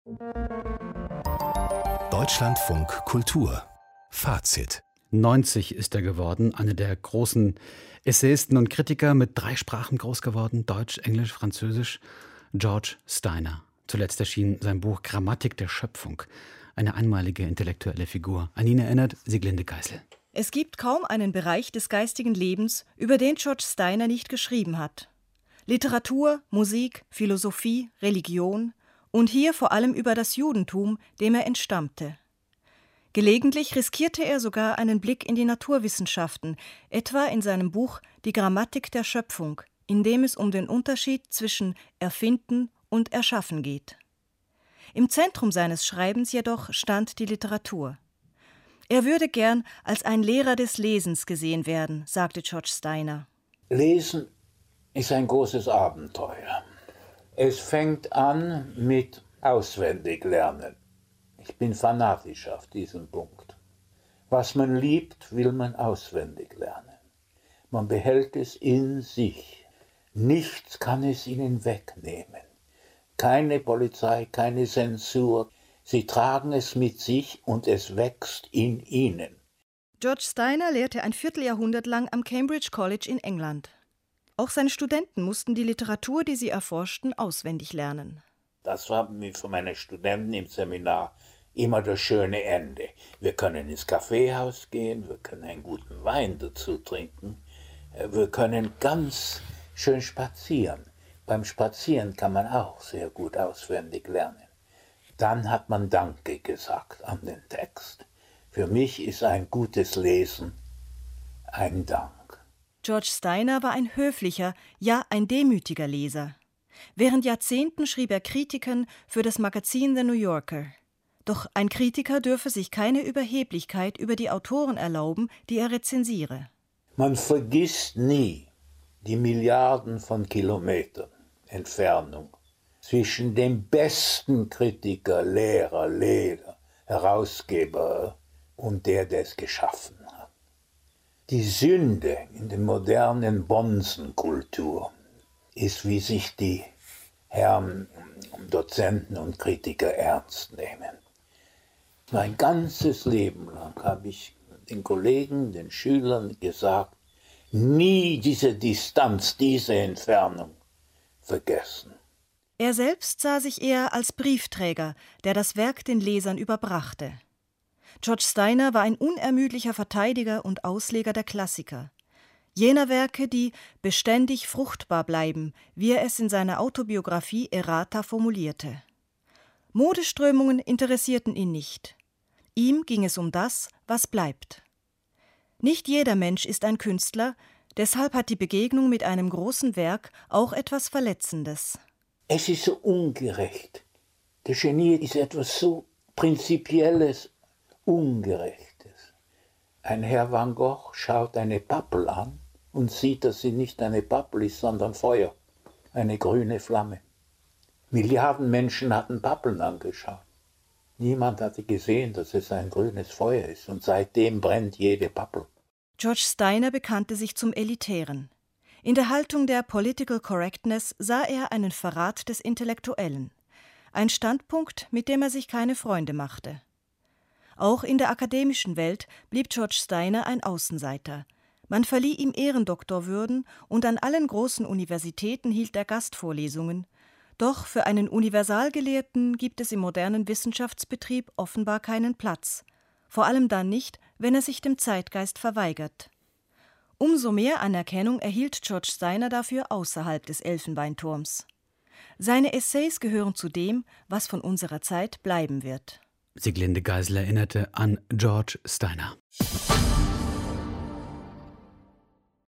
Deutschlandfunk Kultur Fazit. 90 ist er geworden, einer der großen Essayisten und Kritiker, mit 3 Sprachen groß geworden, Deutsch, Englisch, Französisch, George Steiner. Zuletzt erschien sein Buch Grammatik der Schöpfung, eine einmalige intellektuelle Figur. An ihn erinnert Sieglinde Geisel. Es gibt kaum einen Bereich des geistigen Lebens, über den George Steiner nicht geschrieben hat. Literatur, Musik, Philosophie, Religion und hier vor allem über das Judentum, dem er entstammte. Gelegentlich riskierte er sogar einen Blick in die Naturwissenschaften, etwa in seinem Buch Die Grammatik der Schöpfung, in dem es um den Unterschied zwischen Erfinden und Erschaffen geht. Im Zentrum seines Schreibens jedoch stand die Literatur. Er würde gern als ein Lehrer des Lesens gesehen werden, sagte George Steiner. Lesen ist ein großes Abenteuer. Es fängt an mit Auswendiglernen. Ich bin fanatisch auf diesem Punkt. Was man liebt, will man auswendig lernen. Man behält es in sich. Nichts kann es ihnen wegnehmen. Keine Polizei, keine Zensur. Sie tragen es mit sich und es wächst in ihnen. George Steiner lehrte ein Vierteljahrhundert lang am Cambridge College in England. Auch seine Studenten mussten die Literatur, die sie erforschten, auswendig lernen. Das war für meine Studenten im Seminar immer das schöne Ende. Wir können ins Kaffeehaus gehen, wir können einen guten Wein dazu trinken, wir können ganz schön spazieren. Beim Spazieren kann man auch sehr gut auswendig lernen. Dann hat man Danke gesagt an den Text. Für mich ist ein gutes Lesen ein Dank. George Steiner war ein höflicher, ja ein demütiger Leser. Während Jahrzehnten schrieb er Kritiken für das Magazin The New Yorker. Doch ein Kritiker dürfe sich keine Überheblichkeit über die Autoren erlauben, die er rezensiere. Man vergisst nie die Milliarden von Kilometern Entfernung zwischen dem besten Kritiker, Lehrer, Lehrer, Herausgeber und der es geschaffen hat. Die Sünde in der modernen Bonzenkultur ist, wie sich die Herren Dozenten und Kritiker ernst nehmen. Mein ganzes Leben lang habe ich den Kollegen, den Schülern gesagt, nie diese Distanz, diese Entfernung vergessen. Er selbst sah sich eher als Briefträger, der das Werk den Lesern überbrachte. George Steiner war ein unermüdlicher Verteidiger und Ausleger der Klassiker. Jener Werke, die beständig fruchtbar bleiben, wie er es in seiner Autobiografie Errata formulierte. Modeströmungen interessierten ihn nicht. Ihm ging es um das, was bleibt. Nicht jeder Mensch ist ein Künstler, deshalb hat die Begegnung mit einem großen Werk auch etwas Verletzendes. Es ist so ungerecht. Der Genie ist etwas so Prinzipielles, Ungerechtes. Ein Herr Van Gogh schaut eine Pappel an und sieht, dass sie nicht eine Pappel ist, sondern Feuer, eine grüne Flamme. Milliarden Menschen hatten Pappeln angeschaut. Niemand hatte gesehen, dass es ein grünes Feuer ist, und seitdem brennt jede Pappel. George Steiner bekannte sich zum Elitären. In der Haltung der Political Correctness sah er einen Verrat des Intellektuellen. Ein Standpunkt, mit dem er sich keine Freunde machte. Auch in der akademischen Welt blieb George Steiner ein Außenseiter. Man verlieh ihm Ehrendoktorwürden und an allen großen Universitäten hielt er Gastvorlesungen. Doch für einen Universalgelehrten gibt es im modernen Wissenschaftsbetrieb offenbar keinen Platz. Vor allem dann nicht, wenn er sich dem Zeitgeist verweigert. Umso mehr Anerkennung erhielt George Steiner dafür außerhalb des Elfenbeinturms. Seine Essays gehören zu dem, was von unserer Zeit bleiben wird. Sieglinde Geisel erinnerte an George Steiner.